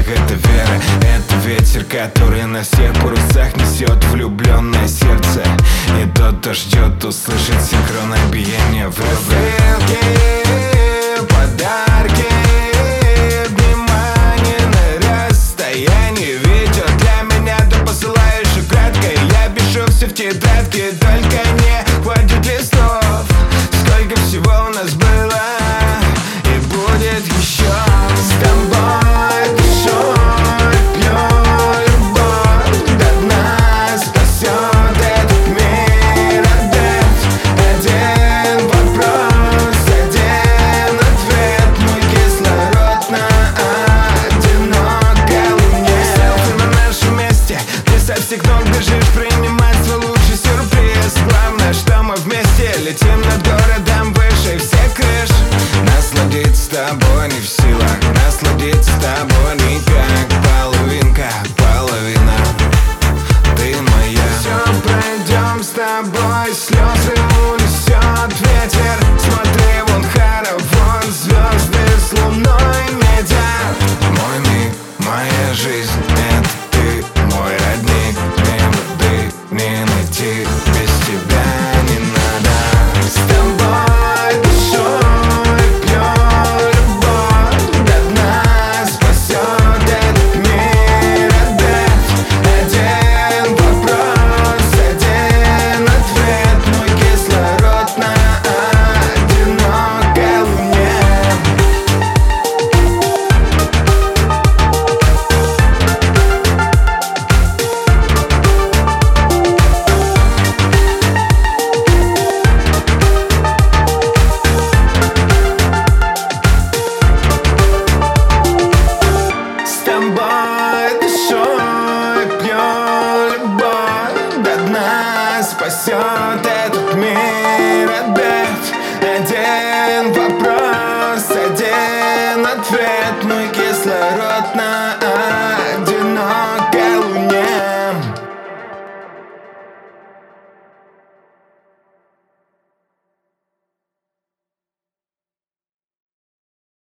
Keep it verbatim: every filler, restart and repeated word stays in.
это вера, это ветер, который на всех парусах несет влюбленное сердце. И тот, кто ждет, услышит синхронное биение в рассылке, подарки, внимание на расстоянии. Видео для меня ты посылаешь украдкой, я пишу все в тетрадке, только не хватит листов. Сколько всего у нас было и будет еще. С тобой пишу, пью любовь до дна, спасет этот мир опять. Один вопрос, один ответ, мой кислород на одинокой луне. Селфи на нашем месте, ты со всех ног бежишь принимать свой лучший сюрприз. Главное, что мы вместе летим над городом выше всех крыш. Насладиться тобой не в силах, насладиться тобой никак.